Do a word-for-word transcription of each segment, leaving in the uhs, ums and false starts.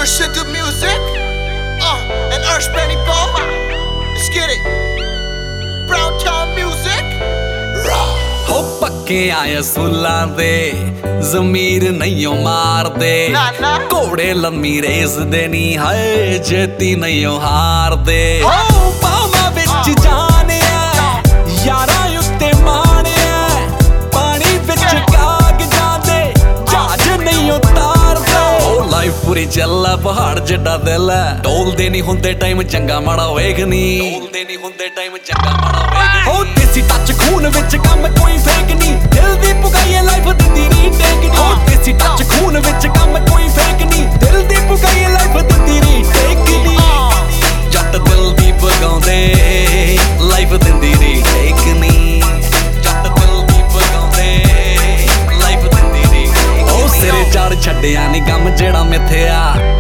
Ursh into music, uh, and Ursh Benny Boma. Let's get it. Brown Town music. हो पक्के आए सुला दे ज़मीर नहीं मार दे घोड़े लम्मी रेस दे नी है जेती नहीं हार दे हो पावा विच जाने यारा उत्ते माने पानी विच काग जांदे जहाज नहीं उतार दे ओ लाइफ पूरी चला पहाड़ जड्डा दिल है डोलदे नहीं हुंदे टाइम चंगा माड़ा वेख नी डोलदे नहीं हुंदे टाइम चंगा माड़ा वेख हो देसी टच खून विच कम कोई फेक नहीं दिल दी पुगाई लाइफ दिंदी री टेक नी हो देसी टच खून विच कम कोई फेक नहीं दिल दी पुगाई लाइफ दिंदी री टेक नी जट दिल दी पगाउंदे लाइफ दिंदी री टेक नी जट दिल दी पगाउंदे लाइफ दिंदी री ओ सिरे चढ़ छड्डिया नी गम जेड़ा मिथया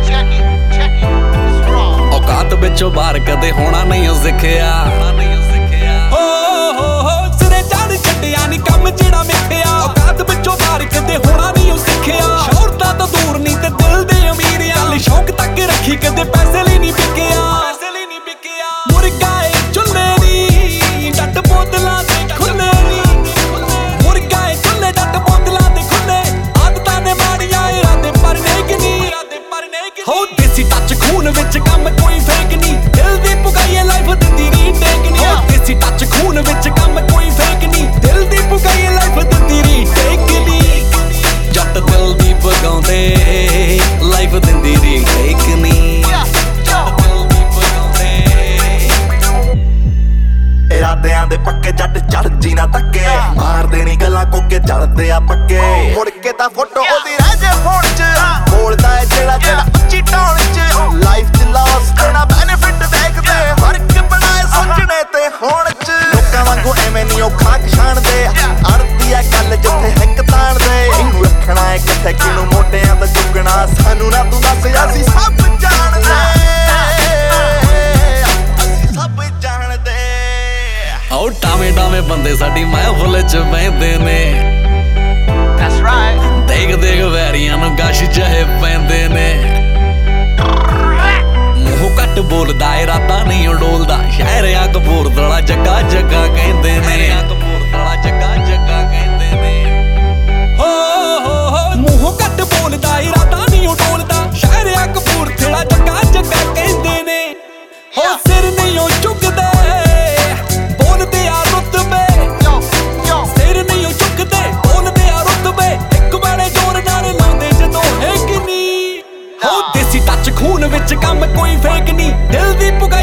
औकात विचों बाहर कदे होना नहीं सिखिया हो हो हो सिरे चढ़ छड्डिया नी गम जेड़ा मिथया औकात विचों बाहर कदे होना नहीं सिखिया शौहरतां तो दूर नहीं ते दिल दे अमीर गल शौक तक रखी कदे पैसे ਲਈ नहीं बिकिया पैसे ਲਈ नहीं बिकिया मुर्गा ए चुल्ले नी डट बोतलां ते खुले नी मुर्गा ए चुल्ले डट बोतलां ते खुले आदतां ने माड़ियां इरादे पर नेक नी इरादे पर नेक हो देसी टच खून विच कम कोई फेक नी दिल दी पुगाई लाइफ दिंदी री टेक नी हो देसी टच खून विच कम कोई फेक नी दिल दी पुगाई लाइफ दिंदी री टेक नी जट दिल दी पगाउंदे लाइफ दिंदी री टेक नी इरादियां दे पक्के जट चढ़ जी ना तक्के मारदे नी गल्लां कोके चढ़दे आ पक्के मुड़ के तां फोटो ओदी रह जे फोन च बोलदा ए जेड़ा जेड़ा उच्ची टोन च लाइफ च लॉस देना बेनिफिट देखदे फर्क बनाए समझणे ते होण च लोकां वांगू एवें नी ओ खाक छाणदे अड़दी आ गल जिथे हिक ताण दे इनू रखना ए किथे किनू मोढियां ते चुकना सानू ना तू दस ਅਸੀਂ सब ਜਾਣਦੇ ਅਸੀਂ सब ਜਾਣਦੇ आओ टावे टावे बंदे साडी महफिल च बहिंदे ने That's right. देख देख वैरियां नूं गश चाहे पैंदे ने मूंह घट बोलदा इरादा नहीं डोलदा शहर आ कपूरथला जग्गा जग्गा कहंदे ने कपूरथला जग्गा जग्गा कहंदे ने हो हो हो मूंह घट बोलदा इरादा नहीं डोलदा शहर आ कपूरथला जग्गा जग्गा कहंदे ने हो सिर नहीं ओ चुकदे खून विच कम कोई फेक नहीं दिल दी पुगाई